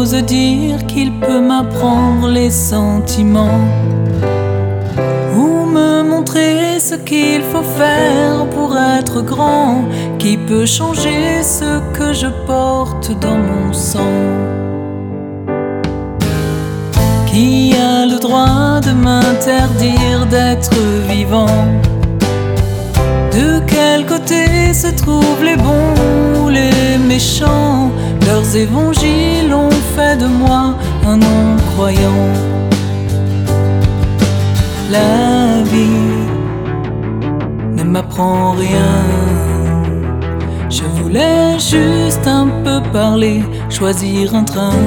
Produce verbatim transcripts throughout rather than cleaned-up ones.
ose dire qu'il peut m'apprendre les sentiments, ou me montrer ce qu'il faut faire pour être grand, qui peut changer ce que je porte dans mon sang. Qui a le droit de m'interdire d'être vivant? De quel côté se trouvent les bons ou les méchants? Leurs évangiles ont fait de moi un non-croyant. La vie ne m'apprend rien. Je voulais juste un peu parler, choisir un train.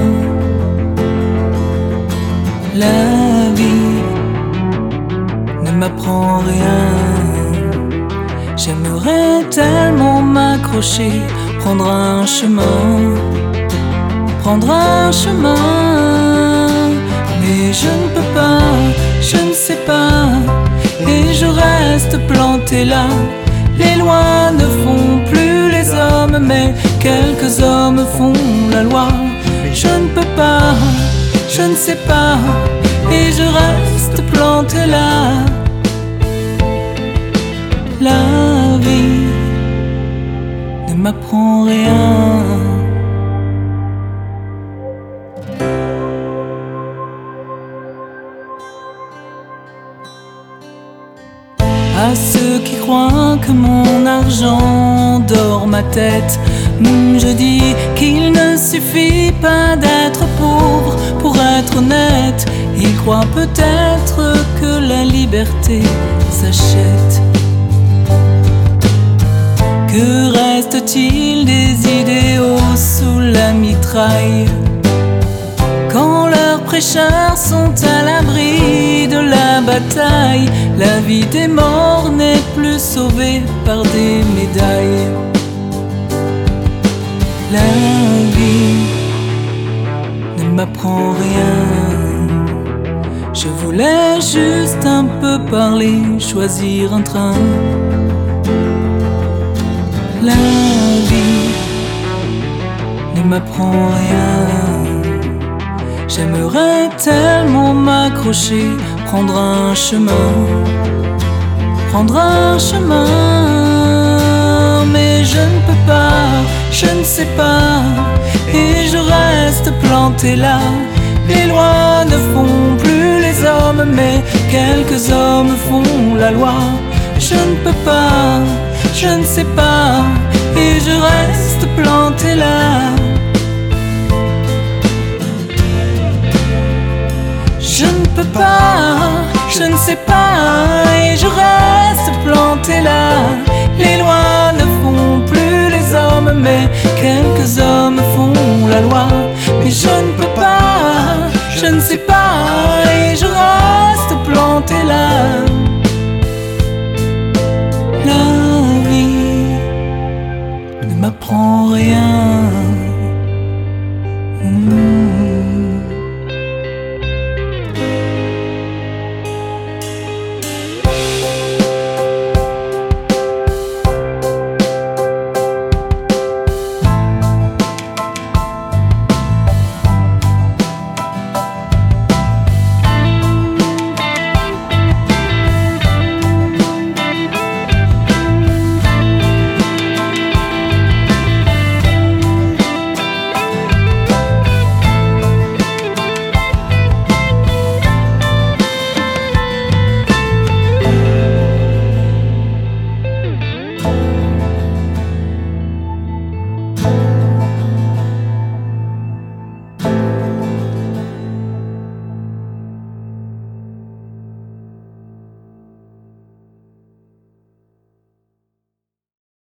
La vie ne m'apprend rien. J'aimerais tellement m'accrocher, prendre un chemin, prendre un chemin, mais je ne peux pas, je ne sais pas, et je reste planté là. Les lois ne font plus les hommes, mais quelques hommes font la loi. Je ne peux pas, je ne sais pas, et je reste planté là. La vie ne m'apprend rien. À ceux qui croient que mon argent dort ma tête, je dis qu'il ne suffit pas d'être pauvre pour être honnête. Ils croient peut-être que la liberté s'achète. Que reste-t-il des idéaux sous la mitraille, quand leurs prêcheurs sont à l'abri de la bataille? La vie des morts n'est plus sauvée par des médailles. La vie ne m'apprend rien. Je voulais juste un peu parler, choisir un train. La vie ne m'apprend rien. J'aimerais tellement m'accrocher, prendre un chemin, prendre un chemin, mais je ne peux pas, je ne sais pas, et je reste planté là. Les lois ne font plus les hommes, mais quelques hommes font la loi. Je ne peux pas, je ne sais pas, et je reste planté là. Je ne peux pas, je ne sais pas, et je reste planté là. Les lois ne font plus les hommes, mais quelques hommes font la loi. Mais je ne peux pas, je ne sais pas, et je reste planté là.